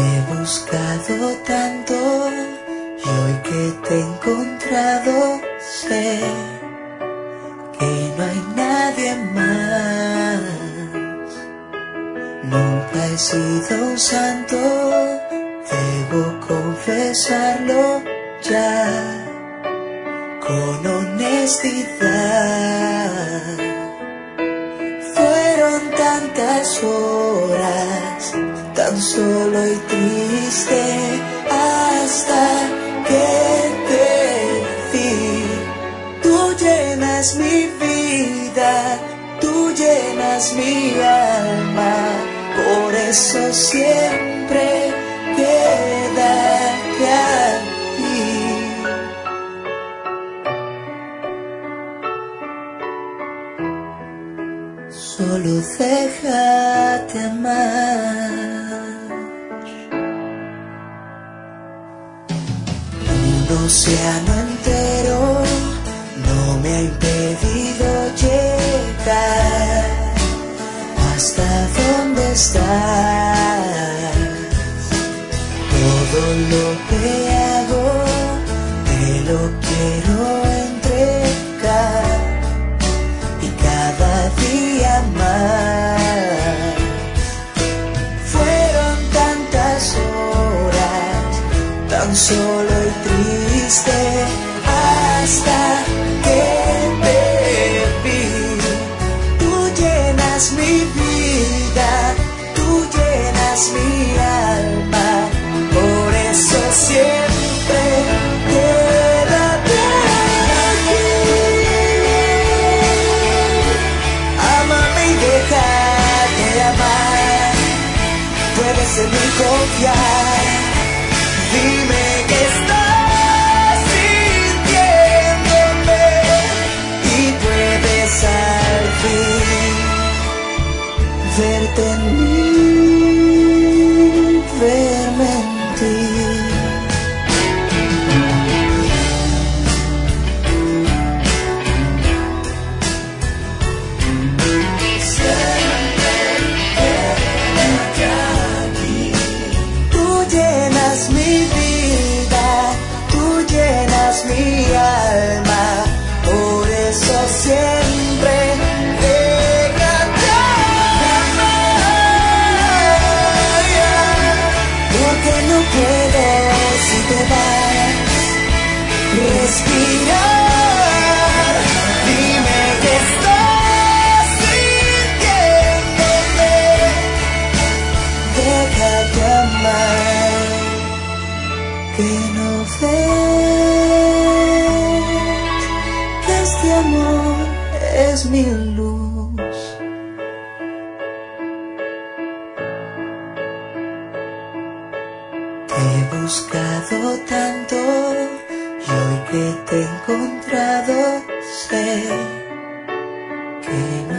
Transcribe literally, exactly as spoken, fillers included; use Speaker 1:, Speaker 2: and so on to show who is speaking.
Speaker 1: he buscado tanto y hoy que te he encontrado sé que no hay nadie más. Nunca he sido un santo, debo confesarlo ya con honestidad. Fueron tantas horas tan solo y triste hasta que te vi. Tú llenas mi vida, tú llenas mi alma, por eso siempre quédate aquí. Solo déjate amar. Un océano entero no me ha impedido llegar hasta donde estás. Todo lo que hago te lo quiero entregar y cada día más. Fueron tantas horas tan solo y triste hasta que te vi. Tú llenas mi vida, tú llenas mi alma, por eso siempre quédate aquí. Ámame y déjate amar, puedes en mí confiar. Dime que estás sintiéndome y puedes al fin verte en mí, verme en ti. Tú llenas mi vida, tú llenas mi alma, por eso siempre déjate amar. Porque no puedo si te vas respirar. Dime que estás sintiéndome, déjate amar. Que no ves que este amor es mi luz. Te he buscado tanto y hoy que te he encontrado sé que